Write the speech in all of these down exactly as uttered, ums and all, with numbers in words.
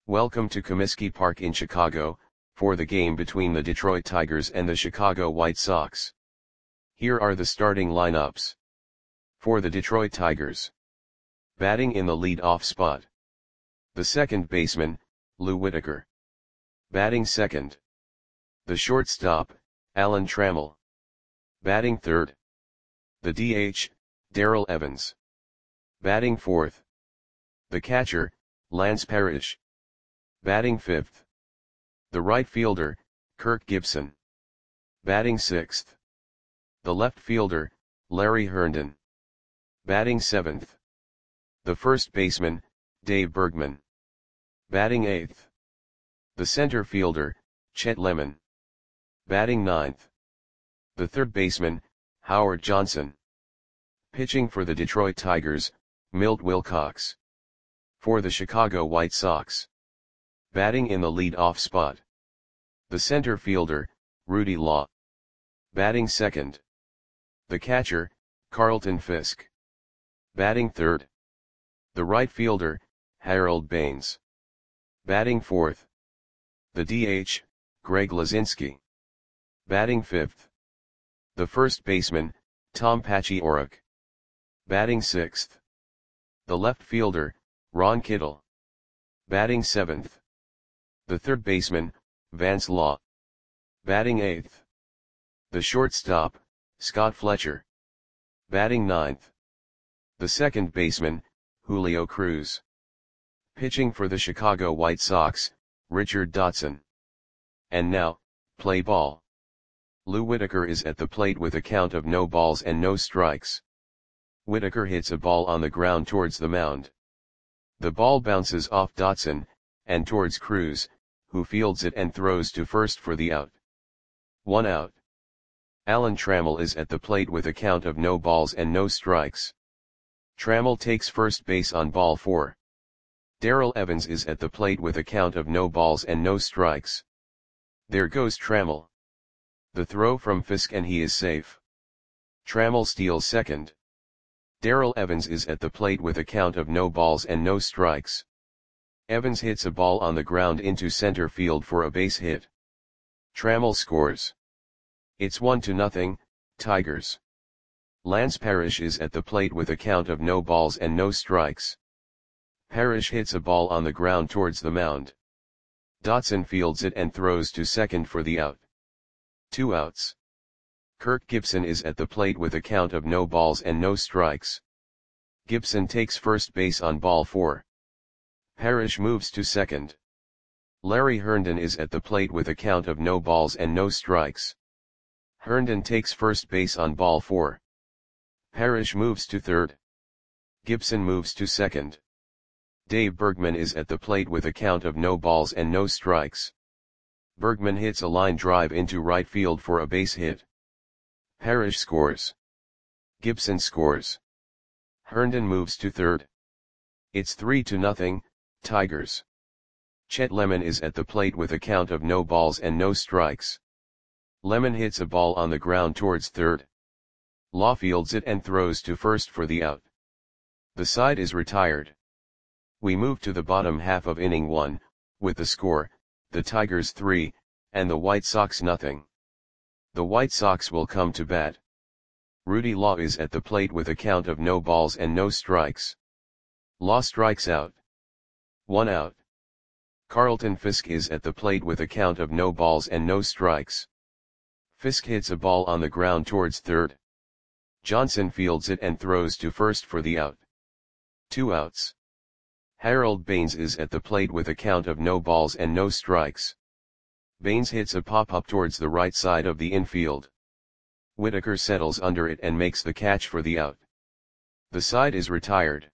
Welcome to Comiskey Park in Chicago, for the game between the Detroit Tigers and the Chicago White Sox. Here are the starting lineups. For the Detroit Tigers. Batting in the lead-off spot. The second baseman, Lou Whitaker. Batting second. The shortstop, Alan Trammell. Batting third. The D H, Darrell Evans. Batting fourth. The catcher, Lance Parrish. Batting fifth. The right fielder, Kirk Gibson. Batting sixth. The left fielder, Larry Herndon. Batting seventh. The first baseman, Dave Bergman. Batting eighth. The center fielder, Chet Lemon. Batting ninth. The third baseman, Howard Johnson. Pitching for the Detroit Tigers, Milt Wilcox. For the Chicago White Sox. Batting in the lead-off spot. The center fielder, Rudy Law. Batting second. The catcher, Carlton Fisk. Batting third. The right fielder, Harold Baines. Batting fourth. The D H, Greg Luzinski. Batting fifth. The first baseman, Tom Paciorek. Batting sixth. The left fielder, Ron Kittle. Batting seventh. The third baseman, Vance Law. Batting eighth. The shortstop, Scott Fletcher. Batting ninth. The second baseman, Julio Cruz. Pitching for the Chicago White Sox, Richard Dotson. And now, play ball. Lou Whitaker is at the plate with a count of no balls and no strikes. Whitaker hits a ball on the ground towards the mound. The ball bounces off Dotson, and towards Cruz, who fields it and throws to first for the out. One out. Alan Trammell is at the plate with a count of no balls and no strikes. Trammell takes first base on ball four. Darrell Evans is at the plate with a count of no balls and no strikes. There goes Trammell. The throw from Fisk and he is safe. Trammell steals second. Darrell Evans is at the plate with a count of no balls and no strikes. Evans hits a ball on the ground into center field for a base hit. Trammell scores. It's one to nothing, Tigers. Lance Parrish is at the plate with a count of no balls and no strikes. Parrish hits a ball on the ground towards the mound. Dotson fields it and throws to second for the out. Two outs. Kirk Gibson is at the plate with a count of no balls and no strikes. Gibson takes first base on ball four. Parrish moves to second. Larry Herndon is at the plate with a count of no balls and no strikes. Herndon takes first base on ball four. Parrish moves to third. Gibson moves to second. Dave Bergman is at the plate with a count of no balls and no strikes. Bergman hits a line drive into right field for a base hit. Parrish scores. Gibson scores. Herndon moves to third. It's three to nothing, Tigers. Chet Lemon is at the plate with a count of no balls and no strikes. Lemon hits a ball on the ground towards third. Law fields it and throws to first for the out. The side is retired. We move to the bottom half of inning one, with the score, the Tigers three, and the White Sox nothing. The White Sox will come to bat. Rudy Law is at the plate with a count of no balls and no strikes. Law strikes out. One out. Carlton Fisk is at the plate with a count of no balls and no strikes. Fisk hits a ball on the ground towards third. Johnson fields it and throws to first for the out. Two outs. Harold Baines is at the plate with a count of no balls and no strikes. Baines hits a pop-up towards the right side of the infield. Whitaker settles under it and makes the catch for the out. The side is retired.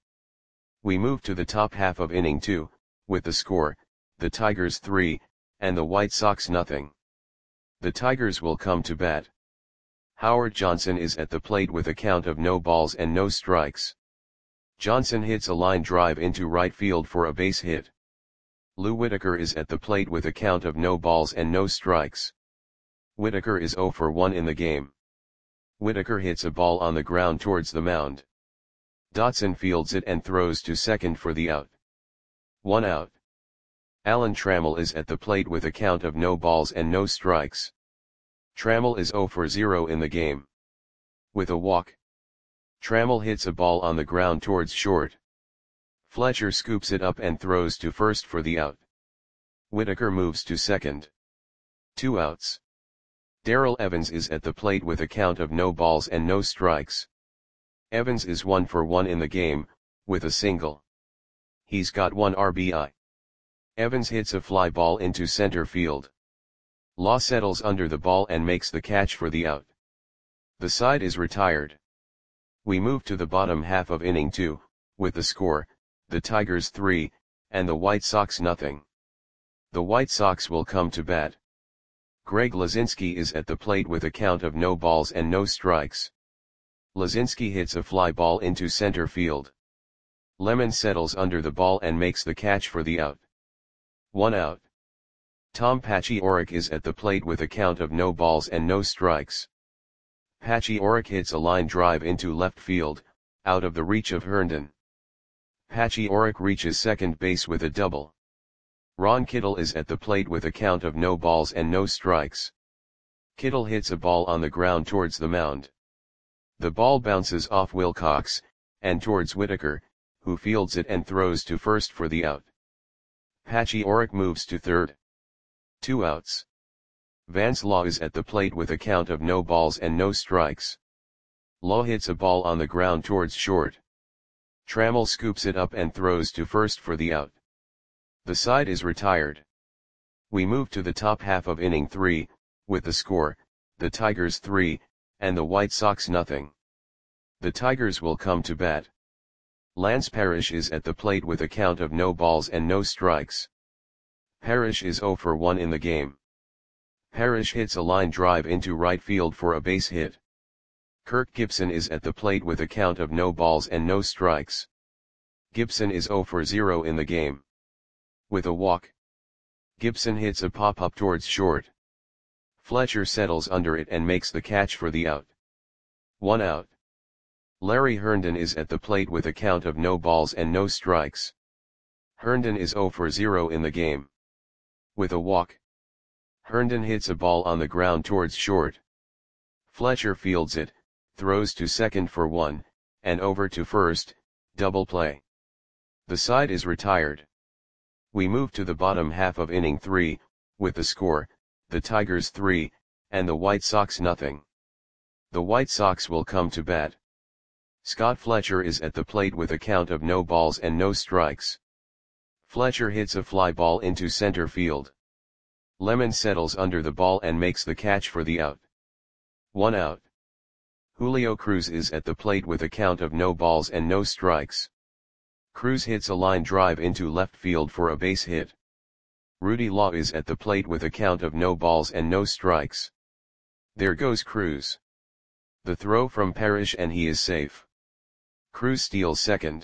We move to the top half of inning two, with the score, the Tigers three, and the White Sox nothing. The Tigers will come to bat. Howard Johnson is at the plate with a count of no balls and no strikes. Johnson hits a line drive into right field for a base hit. Lou Whitaker is at the plate with a count of no balls and no strikes. Whitaker is zero for one in the game. Whitaker hits a ball on the ground towards the mound. Dotson fields it and throws to second for the out. One out. Alan Trammell is at the plate with a count of no balls and no strikes. Trammell is zero for zero in the game. With a walk, Trammell hits a ball on the ground towards short. Fletcher scoops it up and throws to first for the out. Whitaker moves to second. Two outs. Darrell Evans is at the plate with a count of no balls and no strikes. Evans is one for one in the game, with a single. He's got one R B I. Evans hits a fly ball into center field. Law settles under the ball and makes the catch for the out. The side is retired. We move to the bottom half of inning two, with the score, the Tigers three, and the White Sox nothing. The White Sox will come to bat. Greg Lazinski is at the plate with a count of no balls and no strikes. Lazinski hits a fly ball into center field. Lemon settles under the ball and makes the catch for the out. One out. Tom Paciorek is at the plate with a count of no balls and no strikes. Paciorek hits a line drive into left field, out of the reach of Herndon. Paciorek reaches second base with a double. Ron Kittle is at the plate with a count of no balls and no strikes. Kittle hits a ball on the ground towards the mound. The ball bounces off Wilcox, and towards Whitaker, who fields it and throws to first for the out. Paciorek moves to third. Two outs. Vance Law is at the plate with a count of no balls and no strikes. Law hits a ball on the ground towards short. Trammell scoops it up and throws to first for the out. The side is retired. We move to the top half of inning three, with the score, the Tigers three, and the White Sox nothing. The Tigers will come to bat. Lance Parrish is at the plate with a count of no balls and no strikes. Parrish is zero for one in the game. Parrish hits a line drive into right field for a base hit. Kirk Gibson is at the plate with a count of no balls and no strikes. Gibson is zero for zero in the game. With a walk, Gibson hits a pop-up towards short. Fletcher settles under it and makes the catch for the out. One out. Larry Herndon is at the plate with a count of no balls and no strikes. Herndon is zero for zero in the game. With a walk, Herndon hits a ball on the ground towards short. Fletcher fields it, throws to second for one, and over to first, double play. The side is retired. We move to the bottom half of inning three, with the score, the Tigers three, and the White Sox nothing. The White Sox will come to bat. Scott Fletcher is at the plate with a count of no balls and no strikes. Fletcher hits a fly ball into center field. Lemon settles under the ball and makes the catch for the out. One out. Julio Cruz is at the plate with a count of no balls and no strikes. Cruz hits a line drive into left field for a base hit. Rudy Law is at the plate with a count of no balls and no strikes. There goes Cruz. The throw from Parrish and he is safe. Cruz steals second.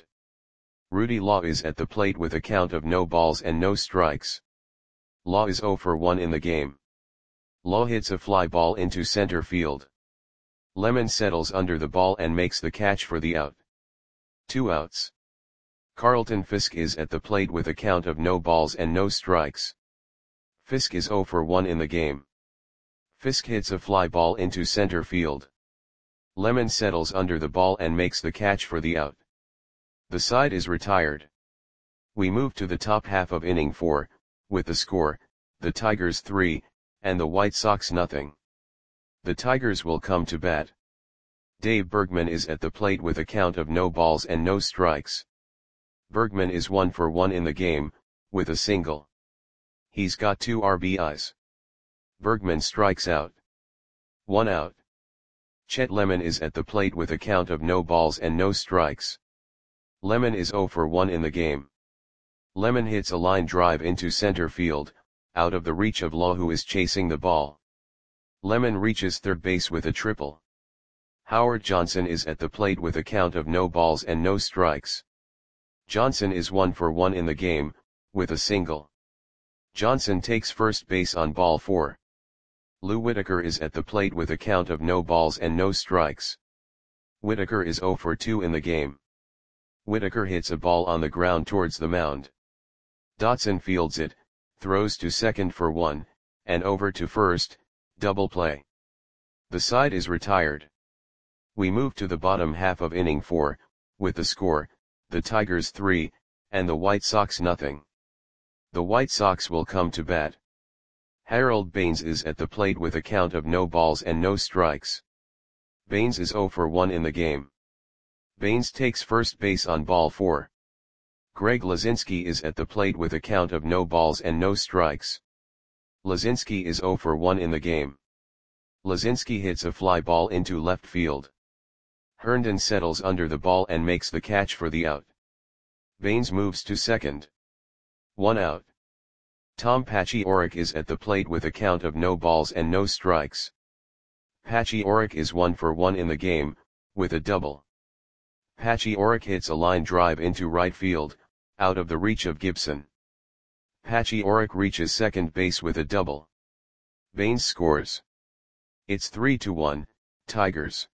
Rudy Law is at the plate with a count of no balls and no strikes. Law is zero for one in the game. Law hits a fly ball into center field. Lemon settles under the ball and makes the catch for the out. Two outs. Carlton Fisk is at the plate with a count of no balls and no strikes. Fisk is zero for one in the game. Fisk hits a fly ball into center field. Lemon settles under the ball and makes the catch for the out. The side is retired. We move to the top half of inning four, with the score, the Tigers three, and the White Sox nothing. The Tigers will come to bat. Dave Bergman is at the plate with a count of no balls and no strikes. Bergman is one for one in the game, with a single. He's got two R B Is. Bergman strikes out. One out. Chet Lemon is at the plate with a count of no balls and no strikes. Lemon is zero for one in the game. Lemon hits a line drive into center field, out of the reach of Law who is chasing the ball. Lemon reaches third base with a triple. Howard Johnson is at the plate with a count of no balls and no strikes. Johnson is one for one in the game, with a single. Johnson takes first base on ball four. Lou Whitaker is at the plate with a count of no balls and no strikes. Whitaker is zero for two in the game. Whitaker hits a ball on the ground towards the mound. Dotson fields it, throws to second for one, and over to first, double play. The side is retired. We move to the bottom half of inning four, with the score, the Tigers three, and the White Sox nothing. The White Sox will come to bat. Harold Baines is at the plate with a count of no balls and no strikes. Baines is oh for one in the game. Baines takes first base on ball four. Greg Lazinski is at the plate with a count of no balls and no strikes. Lazinski is oh for one in the game. Lazinski hits a fly ball into left field. Herndon settles under the ball and makes the catch for the out. Baines moves to second. One out. Tom Paciorek is at the plate with a count of no balls and no strikes. Paciorek is one for one in the game, with a double. Paciorek hits a line drive into right field, out of the reach of Gibson. Paciorek reaches second base with a double. Baines scores. It's three to one, Tigers.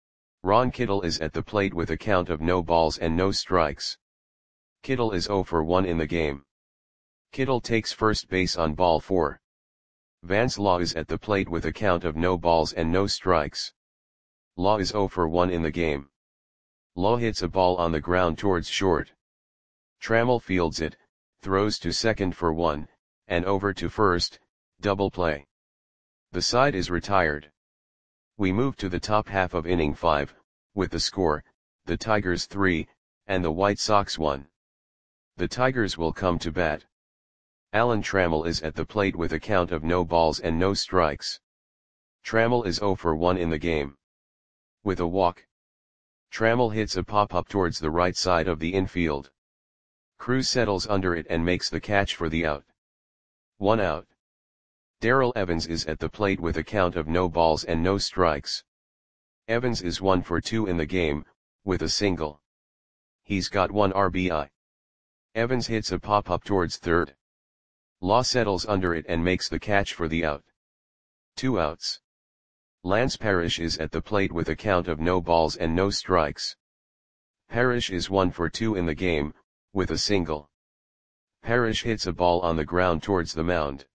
Ron Kittle is at the plate with a count of no balls and no strikes. Kittle is oh for one in the game. Kittle takes first base on ball four. Vance Law is at the plate with a count of no balls and no strikes. Law is oh for one in the game. Law hits a ball on the ground towards short. Trammell fields it, throws to second for one, and over to first, double play. The side is retired. We move to the top half of inning five, with the score, the Tigers three, and the White Sox one. The Tigers will come to bat. Alan Trammell is at the plate with a count of no balls and no strikes. Trammell is oh for one in the game. With a walk. Trammell hits a pop-up towards the right side of the infield. Cruz settles under it and makes the catch for the out. One out. Darrell Evans is at the plate with a count of no balls and no strikes. Evans is one for two in the game, with a single. He's got one R B I. Evans hits a pop-up towards third. Law settles under it and makes the catch for the out. Two outs. Lance Parrish is at the plate with a count of no balls and no strikes. Parrish is one for two in the game, with a single. Parrish hits a ball on the ground towards the mound.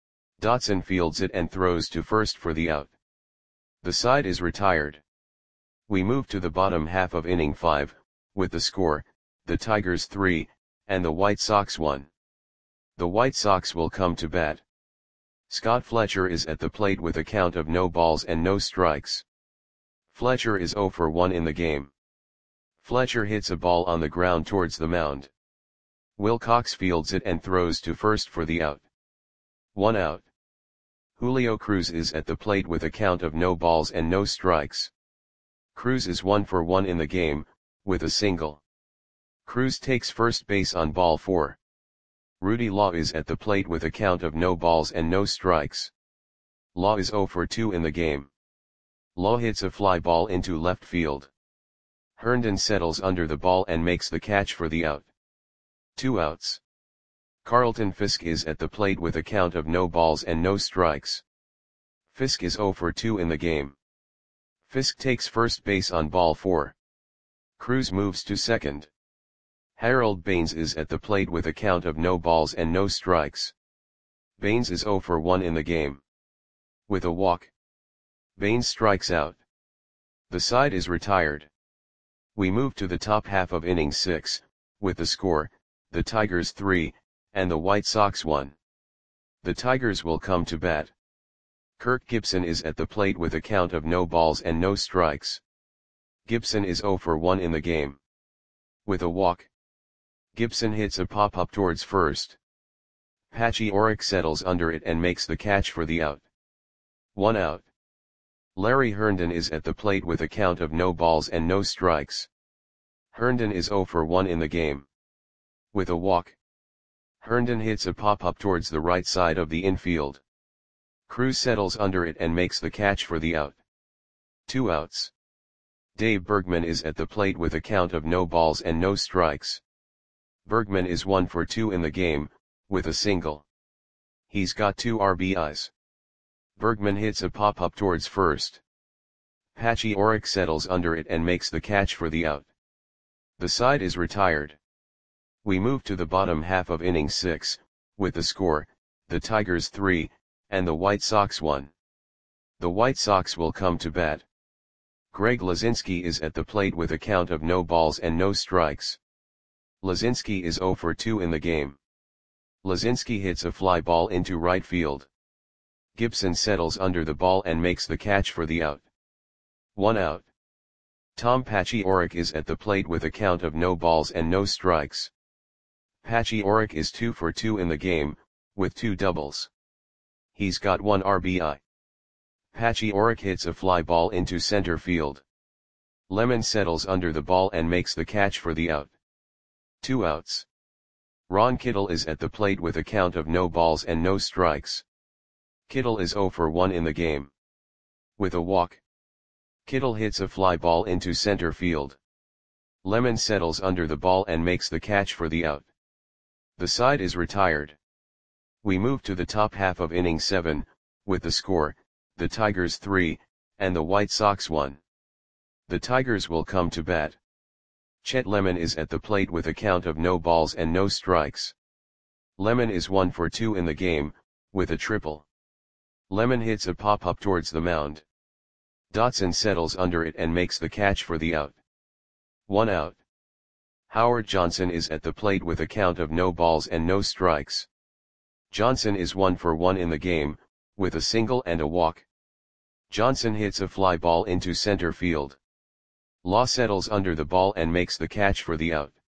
Dotson fields it and throws to first for the out. The side is retired. We move to the bottom half of inning five, with the score, the Tigers three, and the White Sox one. The White Sox will come to bat. Scott Fletcher is at the plate with a count of no balls and no strikes. Fletcher is oh for one in the game. Fletcher hits a ball on the ground towards the mound. Wilcox fields it and throws to first for the out. One out. Julio Cruz is at the plate with a count of no balls and no strikes. Cruz is one for one in the game, with a single. Cruz takes first base on ball four. Rudy Law is at the plate with a count of no balls and no strikes. Law is oh for two in the game. Law hits a fly ball into left field. Herndon settles under the ball and makes the catch for the out. Two outs. Carlton Fisk is at the plate with a count of no balls and no strikes. Fisk is oh for two in the game. Fisk takes first base on ball four. Cruz moves to second. Harold Baines is at the plate with a count of no balls and no strikes. Baines is oh for one in the game. With a walk. Baines strikes out. The side is retired. We move to the top half of inning six, with the score, the Tigers three, and the White Sox one. The Tigers will come to bat. Kirk Gibson is at the plate with a count of no balls and no strikes. Gibson is oh for one in the game. With a walk. Gibson hits a pop-up towards first. Paciorek settles under it and makes the catch for the out. One out. Larry Herndon is at the plate with a count of no balls and no strikes. Herndon is oh for one in the game. With a walk. Herndon hits a pop-up towards the right side of the infield. Cruz settles under it and makes the catch for the out. Two outs. Dave Bergman is at the plate with a count of no balls and no strikes. Bergman is one for two in the game, with a single. He's got two R B Is. Bergman hits a pop-up towards first. Paciorek settles under it and makes the catch for the out. The side is retired. We move to the bottom half of inning six, with the score, the Tigers three, and the White Sox one. The White Sox will come to bat. Greg Lazinski is at the plate with a count of no balls and no strikes. Lazinski is zero for two in the game. Lazinski hits a fly ball into right field. Gibson settles under the ball and makes the catch for the out. One out. Tom Paciorek is at the plate with a count of no balls and no strikes. Paciorek is two for two in the game, with two doubles. He's got one R B I. Paciorek hits a fly ball into center field. Lemon settles under the ball and makes the catch for the out. Two outs. Ron Kittle is at the plate with a count of no balls and no strikes. Kittle is zero for one in the game. With a walk. Kittle hits a fly ball into center field. Lemon settles under the ball and makes the catch for the out. The side is retired. We move to the top half of inning seven, with the score, the Tigers three, and the White Sox one. The Tigers will come to bat. Chet Lemon is at the plate with a count of no balls and no strikes. Lemon is one for two in the game, with a triple. Lemon hits a pop-up towards the mound. Dotson settles under it and makes the catch for the out. One out. Howard Johnson is at the plate with a count of no balls and no strikes. Johnson is one for one in the game, with a single and a walk. Johnson hits a fly ball into center field. Law settles under the ball and makes the catch for the out.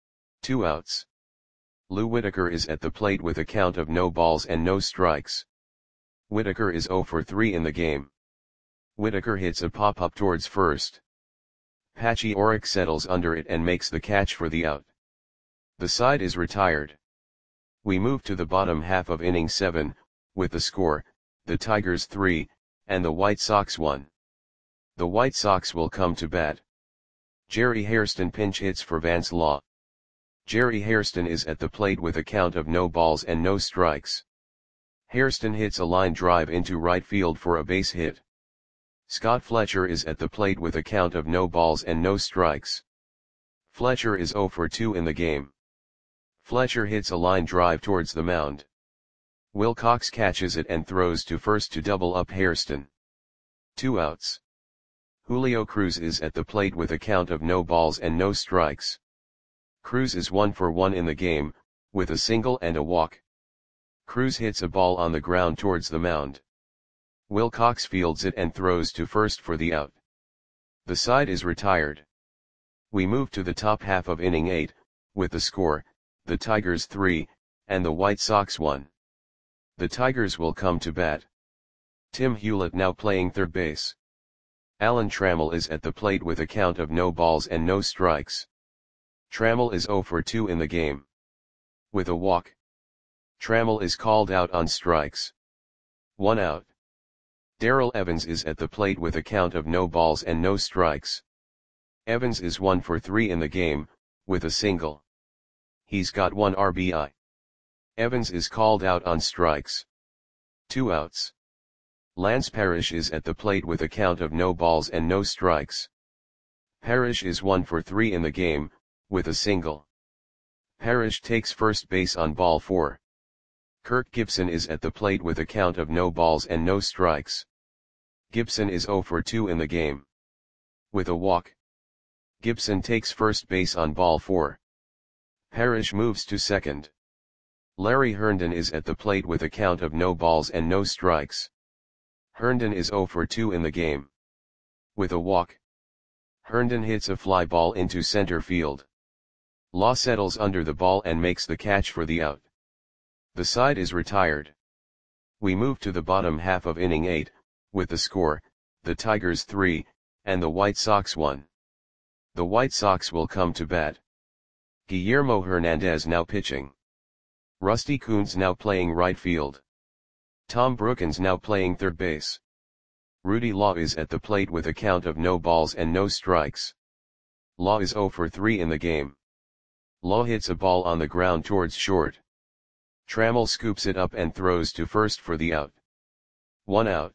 Two outs. Lou Whitaker is at the plate with a count of no balls and no strikes. Whitaker is zero for three in the game. Whitaker hits a pop-up towards first. Paciorek settles under it and makes the catch for the out. The side is retired. We move to the bottom half of inning seven, with the score, the Tigers three, and the White Sox one. The White Sox will come to bat. Jerry Hairston pinch hits for Vance Law. Jerry Hairston is at the plate with a count of no balls and no strikes. Hairston hits a line drive into right field for a base hit. Scott Fletcher is at the plate with a count of no balls and no strikes. Fletcher is zero for two in the game. Fletcher hits a line drive towards the mound. Wilcox catches it and throws to first to double up Hairston. Two outs. Julio Cruz is at the plate with a count of no balls and no strikes. Cruz is one for one in the game, with a single and a walk. Cruz hits a ball on the ground towards the mound. Wilcox fields it and throws to first for the out. The side is retired. We move to the top half of inning eight, with the score, the Tigers three, and the White Sox one. The Tigers will come to bat. Tim Hewlett now playing third base. Alan Trammell is at the plate with a count of no balls and no strikes. Trammell is zero for two in the game. With a walk. Trammell is called out on strikes. One out. Darrell Evans is at the plate with a count of no balls and no strikes. Evans is one for three in the game, with a single. He's got one R B I. Evans is called out on strikes. Two outs. Lance Parrish is at the plate with a count of no balls and no strikes. Parrish is one for three in the game, with a single. Parrish takes first base on ball four. Kirk Gibson is at the plate with a count of no balls and no strikes. Gibson is zero for two in the game. With a walk. Gibson takes first base on ball four. Parrish moves to second. Larry Herndon is at the plate with a count of no balls and no strikes. Herndon is zero for two in the game. With a walk. Herndon hits a fly ball into center field. Law settles under the ball and makes the catch for the out. The side is retired. We move to the bottom half of inning eight, with the score, the Tigers three, and the White Sox one. The White Sox will come to bat. Guillermo Hernandez now pitching. Rusty Kuntz now playing right field. Tom Brookins now playing third base. Rudy Law is at the plate with a count of no balls and no strikes. Law is zero for three in the game. Law hits a ball on the ground towards short. Trammell scoops it up and throws to first for the out. One out.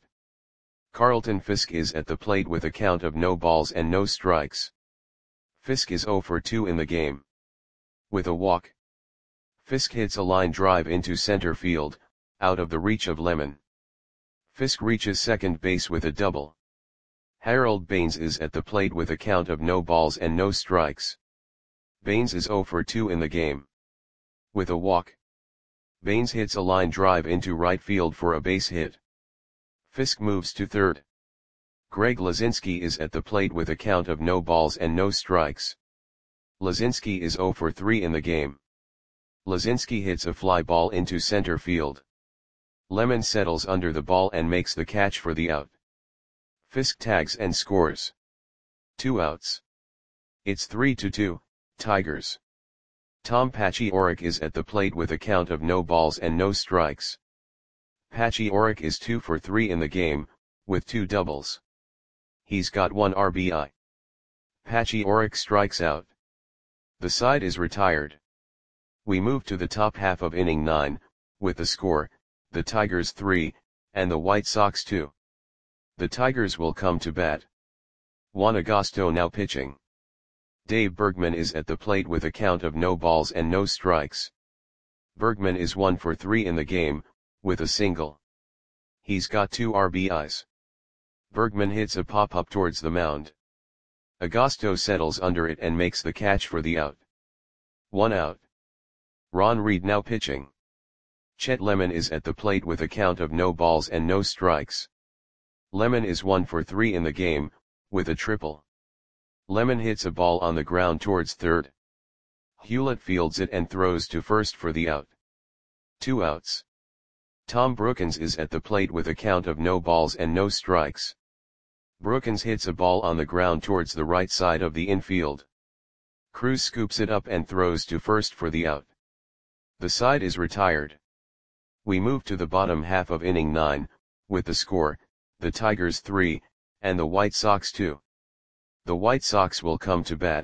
Carlton Fisk is at the plate with a count of no balls and no strikes. Fisk is zero for two in the game. With a walk. Fisk hits a line drive into center field, out of the reach of Lemon. Fisk reaches second base with a double. Harold Baines is at the plate with a count of no balls and no strikes. Baines is zero for two in the game. With a walk, Baines hits a line drive into right field for a base hit. Fisk moves to third. Greg Lazinski is at the plate with a count of no balls and no strikes. Lazinski is zero for three in the game. Lazinski hits a fly ball into center field. Lemon settles under the ball and makes the catch for the out. Fisk tags and scores. Two outs. It's three to two, Tigers. Tom Paciorek is at the plate with a count of no balls and no strikes. Paciorek is two for three in the game, with two doubles. He's got one R B I. Paciorek strikes out. The side is retired. We move to the top half of inning nine, with the score, the Tigers three, and the White Sox two. The Tigers will come to bat. Juan Agosto now pitching. Dave Bergman is at the plate with a count of no balls and no strikes. Bergman is one for three in the game, with a single. He's got two R B Is. Bergman hits a pop-up towards the mound. Agosto settles under it and makes the catch for the out. One out. Ron Reed now pitching. Chet Lemon is at the plate with a count of no balls and no strikes. Lemon is one for three in the game, with a triple. Lemon hits a ball on the ground towards third. Hewlett fields it and throws to first for the out. Two outs. Tom Brookins is at the plate with a count of no balls and no strikes. Brookins hits a ball on the ground towards the right side of the infield. Cruz scoops it up and throws to first for the out. The side is retired. We move to the bottom half of inning nine, with the score, the Tigers three, and the White Sox two. The White Sox will come to bat.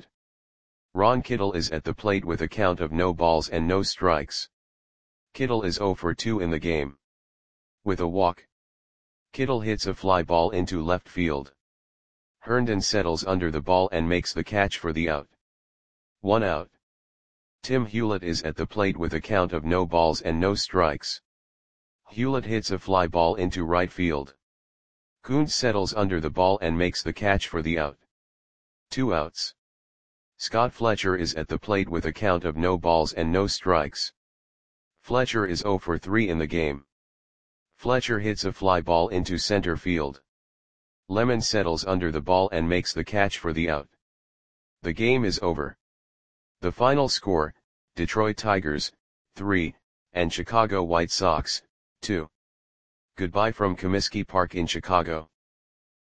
Ron Kittle is at the plate with a count of no balls and no strikes. Kittle is zero for two in the game. With a walk, Kittle hits a fly ball into left field. Herndon settles under the ball and makes the catch for the out. One out. Tim Hewlett is at the plate with a count of no balls and no strikes. Hewlett hits a fly ball into right field. Coons settles under the ball and makes the catch for the out. Two outs. Scott Fletcher is at the plate with a count of no balls and no strikes. Fletcher is zero for three in the game. Fletcher hits a fly ball into center field. Lemon settles under the ball and makes the catch for the out. The game is over. The final score, Detroit Tigers, three, and Chicago White Sox, two. Goodbye from Comiskey Park in Chicago.